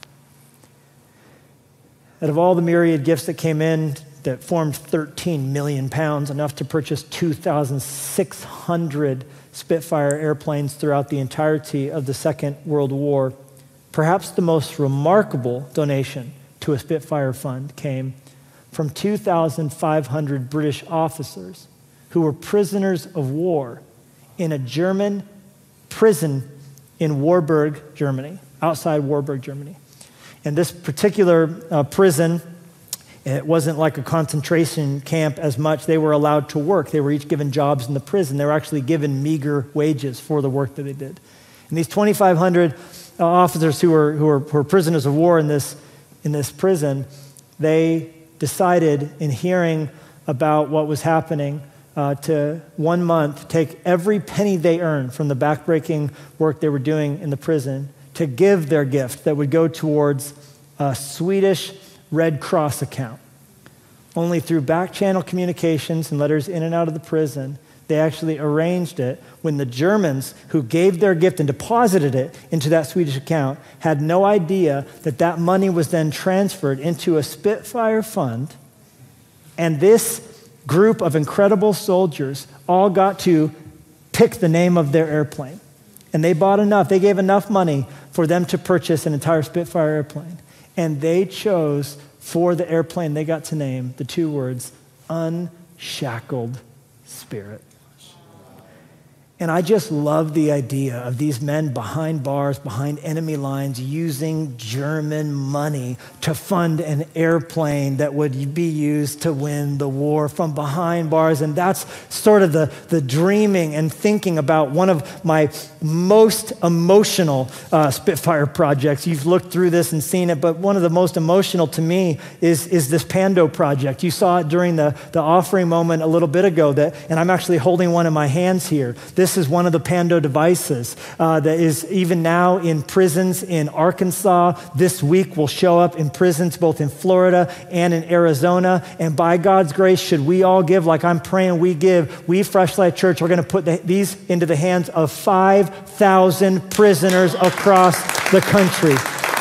S1: Out of all the myriad gifts that came in that formed thirteen million pounds, enough to purchase two thousand six hundred Spitfire airplanes throughout the entirety of the Second World War, perhaps the most remarkable donation to a Spitfire fund came from two thousand five hundred British officers who were prisoners of war in a German prison in Warburg, Germany, outside Warburg, Germany. And this particular uh, prison, it wasn't like a concentration camp as much. They were allowed to work. They were each given jobs in the prison. They were actually given meager wages for the work that they did. And these twenty-five hundred uh, officers who were, who were who were prisoners of war in this in this prison, they decided, in hearing about what was happening, uh, to one month take every penny they earned from the backbreaking work they were doing in the prison to give their gift that would go towards a Swedish Red Cross account. Only through back channel communications and letters in and out of the prison, they actually arranged it when the Germans who gave their gift and deposited it into that Swedish account had no idea that that money was then transferred into a Spitfire fund. And this group of incredible soldiers all got to pick the name of their airplane. And they bought enough, they gave enough money for them to purchase an entire Spitfire airplane. And they chose for the airplane they got to name the two words, Unshackled Spirit. And I just love the idea of these men behind bars, behind enemy lines, using German money to fund an airplane that would be used to win the war from behind bars. And that's sort of the, the dreaming and thinking about one of my most emotional uh, Spitfire projects. You've looked through this and seen it, but one of the most emotional to me is, is this Pando project. You saw it during the, the offering moment a little bit ago, that, and I'm actually holding one in my hands here. This is one of the Pando devices uh, that is even now in prisons in Arkansas. This week will show up in prisons both in Florida and in Arizona. And by God's grace, should we all give like I'm praying we give, we Fresh Life Church are going to put the, these into the hands of five thousand prisoners across the country.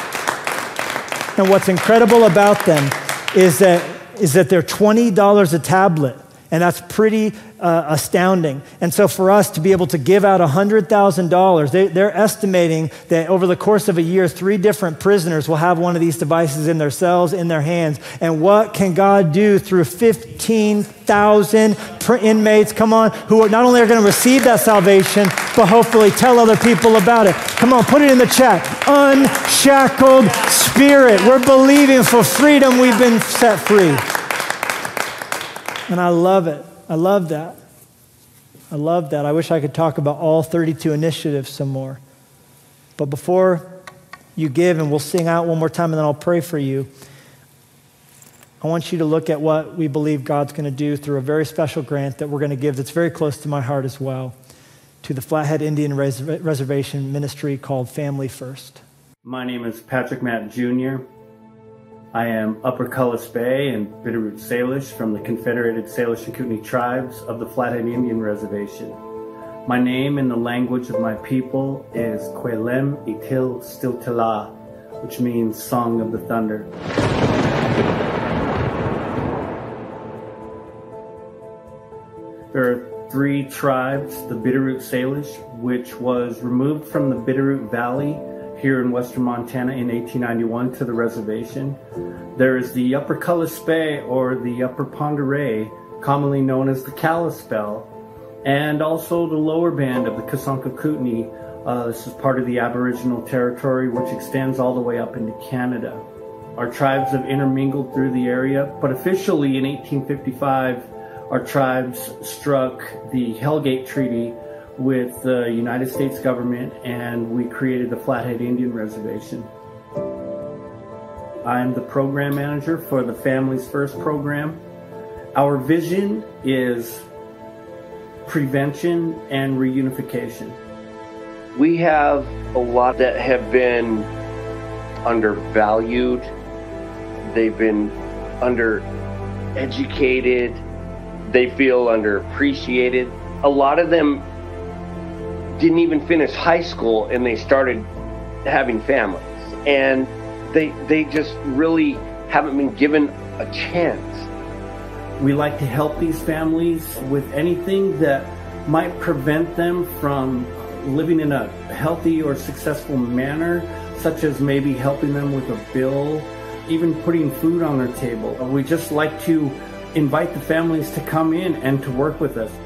S1: And what's incredible about them is that, is that they're twenty dollars a tablet. And that's pretty uh, astounding. And so for us to be able to give out one hundred thousand dollars, they, they're estimating that over the course of a year, three different prisoners will have one of these devices in their cells, in their hands. And what can God do through fifteen thousand inmates, come on, who are not only are going to receive that salvation, but hopefully tell other people about it. Come on, put it in the chat. Unshackled Spirit. We're believing for freedom. We've been set free. And I love it. I love that. I love that. I wish I could talk about all thirty-two initiatives some more. But before you give, and we'll sing out one more time, and then I'll pray for you, I want you to look at what we believe God's going to do through a very special grant that we're going to give that's very close to my heart as well, to the Flathead Indian Res- Reservation ministry called Family First.
S2: My name is Patrick Matt Junior I am Upper Cullis Bay and Bitterroot Salish from the Confederated Salish and Kootenai tribes of the Flathead Indian Reservation. My name in the language of my people is Quelem Itil Stiltila, which means Song of the Thunder. There are three tribes, the Bitterroot Salish, which was removed from the Bitterroot Valley here in western Montana in eighteen ninety-one to the reservation. There is the Upper Cullis Bay, or the Upper Pend Oreille, commonly known as the Kalispel, and also the lower band of the Kasanka Kootenai. Uh, this is part of the Aboriginal territory, which extends all the way up into Canada. Our tribes have intermingled through the area, but officially in eighteen fifty-five, our tribes struck the Hellgate Treaty with the United States government, and we created the Flathead Indian Reservation. I'm the program manager for the Families First program. Our vision is prevention and reunification.
S3: We have a lot that have been undervalued. They've been undereducated. They feel underappreciated. A lot of them didn't even finish high school and they started having families. And they they just really haven't been given a chance.
S2: We like to help these families with anything that might prevent them from living in a healthy or successful manner, such as maybe helping them with a bill, even putting food on their table. We just like to invite the families to come in and to work with us.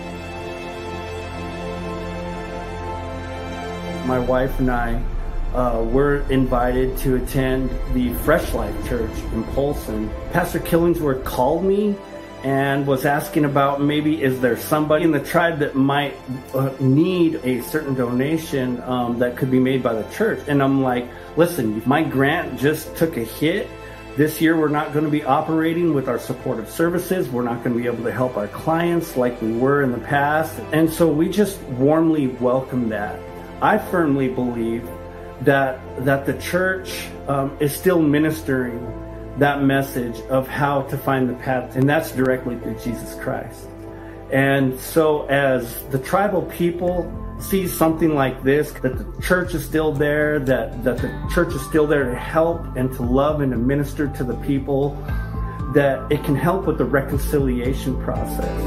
S2: My wife and I uh, were invited to attend the Fresh Life Church in Polson. Pastor Killingsworth called me and was asking about maybe is there somebody in the tribe that might uh, need a certain donation um, that could be made by the church. And I'm like, listen, my grant just took a hit. This year we're not going to be operating with our supportive services. We're not going to be able to help our clients like we were in the past. And so we just warmly welcome that. I firmly believe that that the church um, is still ministering that message of how to find the path, and that's directly through Jesus Christ. And so as the tribal people see something like this, that the church is still there, that, that the church is still there to help and to love and to minister to the people, that it can help with the reconciliation process.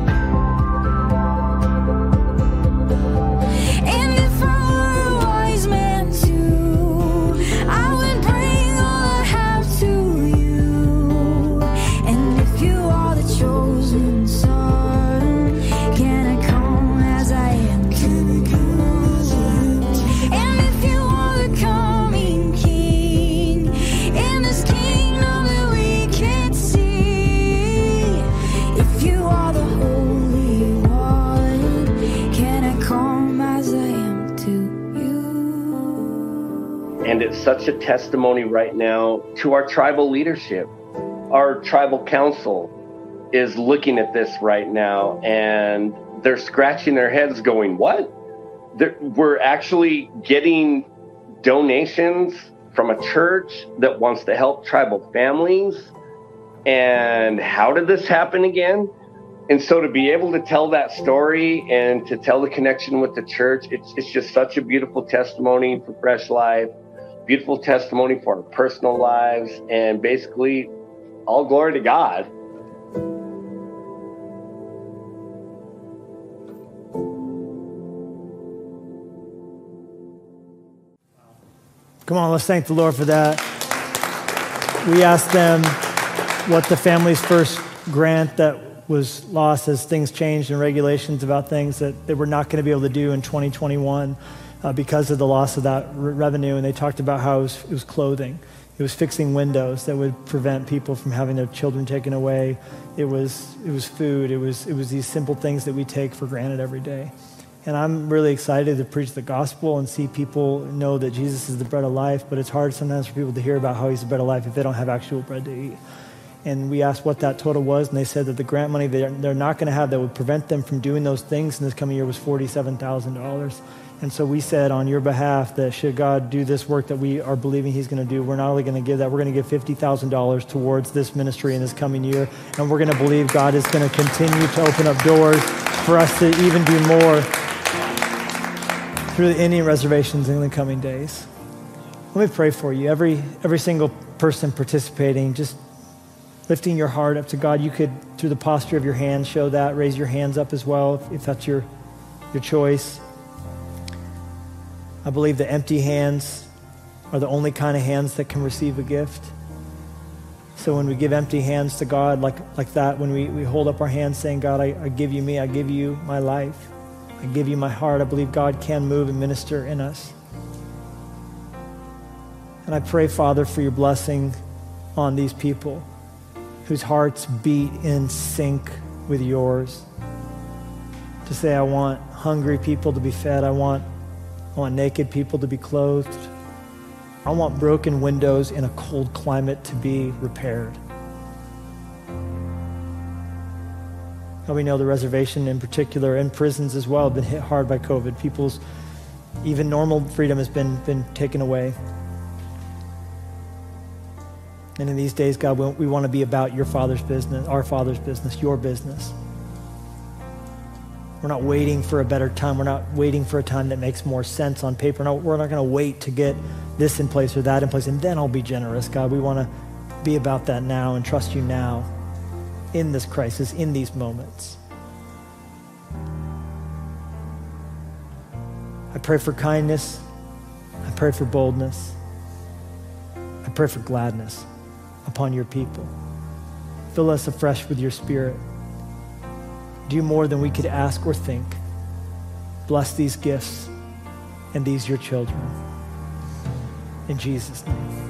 S3: And it's such a testimony right now to our tribal leadership. Our tribal council is looking at this right now and they're scratching their heads going, what? They're, we're actually getting donations from a church that wants to help tribal families. And how did this happen again? And so to be able to tell that story and to tell the connection with the church, it's, it's just such a beautiful testimony for Fresh Life. Beautiful testimony for our personal lives, and basically all glory to God.
S1: Come on, let's thank the Lord for that. We asked them what the family's first grant that was lost as things changed and regulations about things that they were not going to be able to do in twenty twenty-one. Uh, because of the loss of that re- revenue, and they talked about how it was, it was clothing. It was fixing windows that would prevent people from having their children taken away. It was it was food. It was it was these simple things that we take for granted every day. And I'm really excited to preach the gospel and see people know that Jesus is the bread of life, but it's hard sometimes for people to hear about how he's the bread of life if they don't have actual bread to eat. And we asked what that total was, and they said that the grant money they're, they're not going to have that would prevent them from doing those things in this coming year was forty-seven thousand dollars. And so we said on your behalf that should God do this work that we are believing he's going to do, we're not only going to give that, we're going to give fifty thousand dollars towards this ministry in this coming year. And we're going to believe God is going to continue to open up doors for us to even do more through the Indian reservations in the coming days. Let me pray for you. Every, every single person participating, just lifting your heart up to God. You could, through the posture of your hands, show that. Raise your hands up as well if, if that's your, your choice. I believe the empty hands are the only kind of hands that can receive a gift. So when we give empty hands to God like, like that, when we, we hold up our hands saying, God, I, I give you me, I give you my life, I give you my heart, I believe God can move and minister in us. And I pray, Father, for your blessing on these people whose hearts beat in sync with yours. To say, I want hungry people to be fed, I want I want naked people to be clothed. I want broken windows in a cold climate to be repaired. Now we know the reservation in particular, and prisons as well, have been hit hard by COVID. People's Even normal freedom has been, been taken away. And in these days, God, we, we want to be about your Father's business, our Father's business, your business. We're not waiting for a better time. We're not waiting for a time that makes more sense on paper. No, we're not going to wait to get this in place or that in place, and then I'll be generous. God, we want to be about that now and trust you now in this crisis, in these moments. I pray for kindness. I pray for boldness. I pray for gladness upon your people. Fill us afresh with your Spirit. Do more than we could ask or think. Bless these gifts and these your children. In Jesus' name.